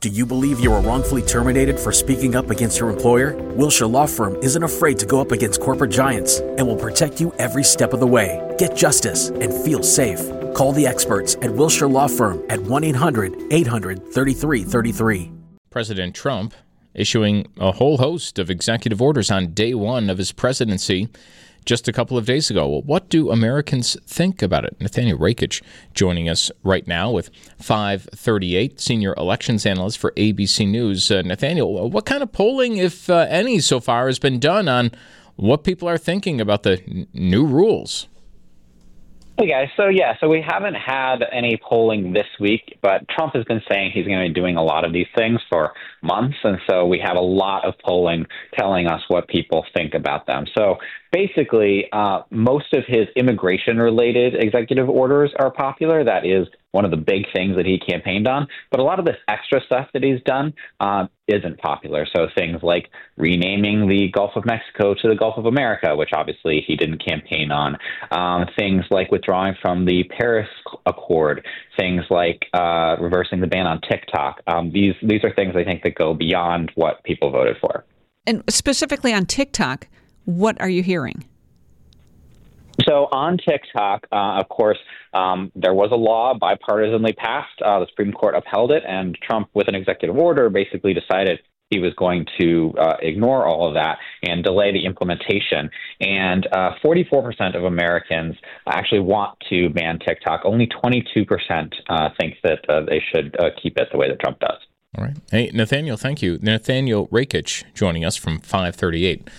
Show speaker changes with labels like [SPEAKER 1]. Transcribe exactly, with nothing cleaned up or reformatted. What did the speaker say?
[SPEAKER 1] Do you believe you were wrongfully terminated for speaking up against your employer? Wilshire Law Firm isn't afraid to go up against corporate giants and will protect you every step of the way. Get justice and feel safe. Call the experts at Wilshire Law Firm at one eight hundred eight hundred thirty-three thirty-three.
[SPEAKER 2] President Trump issuing a whole host of executive orders on day one of his presidency just a couple of days ago. Well, what do Americans think about it? Nathaniel Rakich joining us right now with five thirty-eight, senior elections analyst for A B C News. Uh, Nathaniel, what kind of polling, if uh, any, so far has been done on what people are thinking about the n- new rules?
[SPEAKER 3] Hey guys, so yeah, so we haven't had any polling this week, but Trump has been saying he's going to be doing a lot of these things for months, and so we have a lot of polling telling us what people think about them. So basically, uh, most of his immigration-related executive orders are popular. That is one of the big things that he campaigned on. But a lot of this extra stuff that he's done uh, isn't popular. So things like renaming the Gulf of Mexico to the Gulf of America, which obviously he didn't campaign on. Um, things like withdrawing from the Paris Accord. Things like uh, reversing the ban on TikTok. Um, these these are things I think that go beyond what people voted for.
[SPEAKER 4] And specifically on TikTok, what are you hearing?
[SPEAKER 3] So on TikTok, uh, of course, um, there was a law bipartisanly passed. Uh, the Supreme Court upheld it, and Trump, with an executive order, basically decided he was going to uh, ignore all of that and delay the implementation. And uh, forty-four percent of Americans actually want to ban TikTok. Only twenty-two percent uh, think that uh, they should uh, keep it the way that Trump does.
[SPEAKER 2] All right. Hey, Nathaniel, thank you. Nathaniel Rakich joining us from five thirty-eight.